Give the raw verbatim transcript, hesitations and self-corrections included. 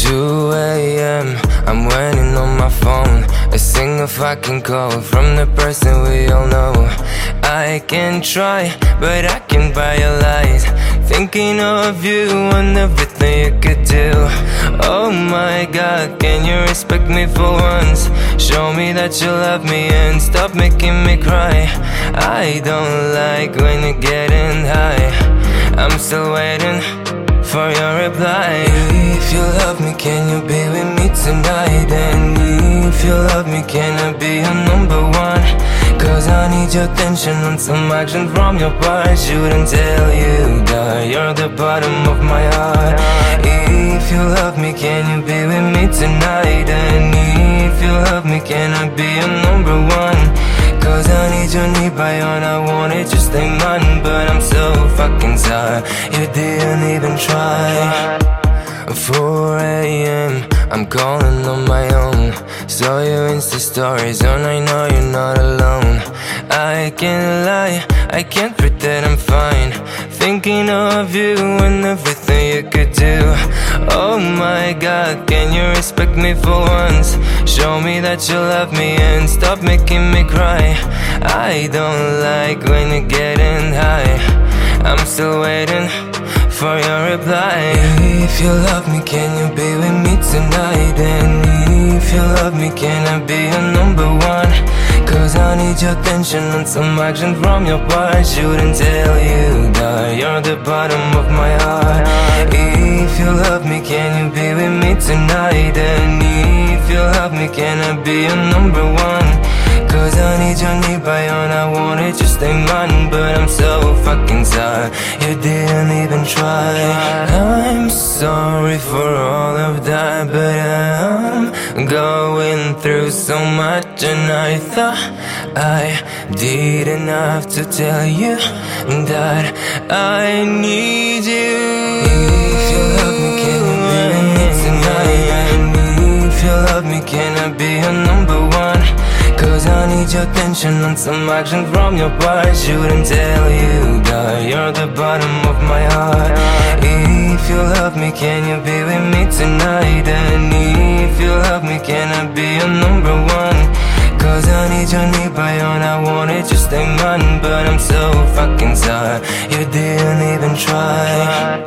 two A M I'm waiting on my phone, a single fucking call from the person we all know. I can try, but I can buy your lies, thinking of you and everything you could do. Oh my God, can you respect me for once? Show me that you love me and stop making me cry. I don't like when you're getting high. I'm still waiting for your reply. If you love me, can you be with me tonight? And if you love me, can I be your number one? Cause I need your attention and some action from your part. Shouldn't tell you that you're the bottom of my heart. If you love me, can you be with me tonight? And if you love me, can I be your number one? Cause I need your need by and I want it, just stay mine. But I'm so fucking tired, you didn't even try. Four A M I'm calling on my own. Saw your Insta stories and I know you're not alone. I can't lie, I can't pretend I'm fine, thinking of you and everything you could do. Oh my God, can you respect me for once? Show me that you love me and stop making me cry. I don't like when you're getting high. I'm still waiting for your reply. If you love me, can you be with me tonight? And if you love me, can I be your number one? Cause I need your attention and some action from your part. Shouldn't tell you that you're the bottom of my heart. If you love me, can you be with me tonight? And if you love me, can I be your number one? Cause I need your need by and I want it, just stay mine. But I'm so fucking tired, you didn't even try. I'm sorry for all of that, but I'm going through so much. And I thought I did enough to tell you that I need you. If you love me, can you be with me tonight? And if you love me, can I be your number one? Cause I need your attention and some action from your part. Shouldn't tell you that you're the bottom of my heart. If you love me, can you be with me tonight? And if you love me, can I be your number one? Cause I need your need by and I want it, just stay mine. But I'm so fucking tired, you didn't even try.